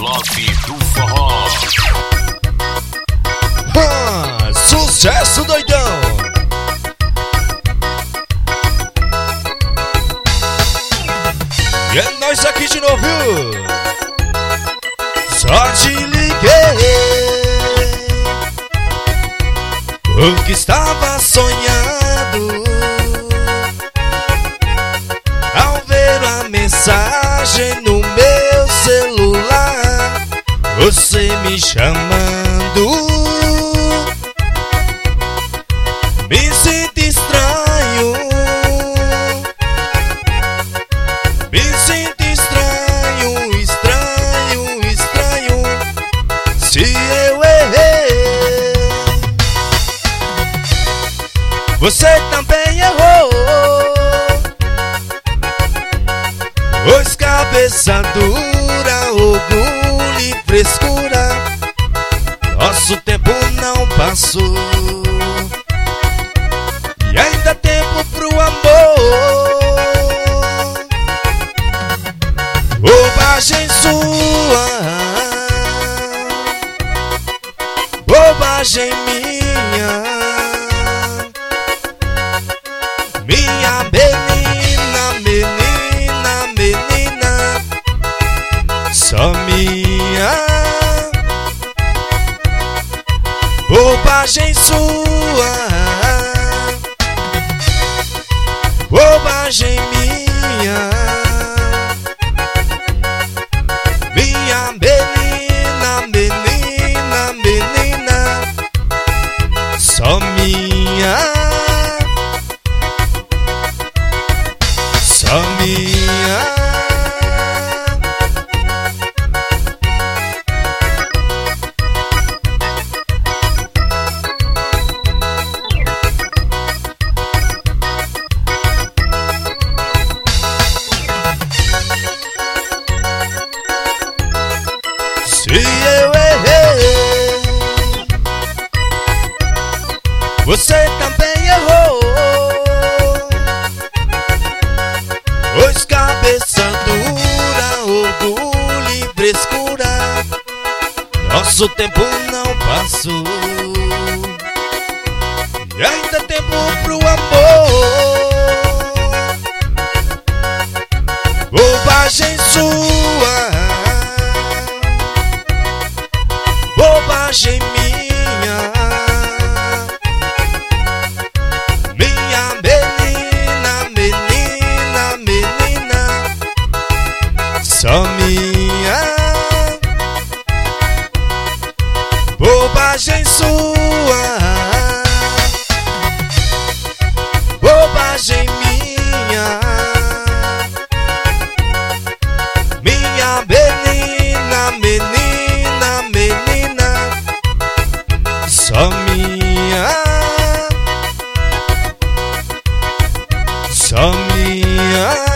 Love do Forró. Sucesso, doidão! E é nós aqui de novo, viu? Só te liguei o que estava sonhando ao ver a mensagem no meu celular, você me chamando. Me sinto estranho, me sinto estranho, estranho, estranho. Se eu errei, você também errou. Pois cabeça dura, orgulho e frescura, nosso tempo não passou. E ainda tempo pro amor. Bobagem sua, bobagem minha. Minha menina, menina, menina, só minha. Bobagem sua, bobagem minha. Minha menina, menina, menina, só minha. Só minha. Se eu errei, você também errou. Pois cabeça dura, orgulho e frescura, nosso tempo não passou. E ainda tempo pro amor. Bobagem sua, bobagem minha. Minha menina, menina, menina, só minha. Bobagem sua, bobagem minha. Minha menina, menina, menina, só minha. Só minha.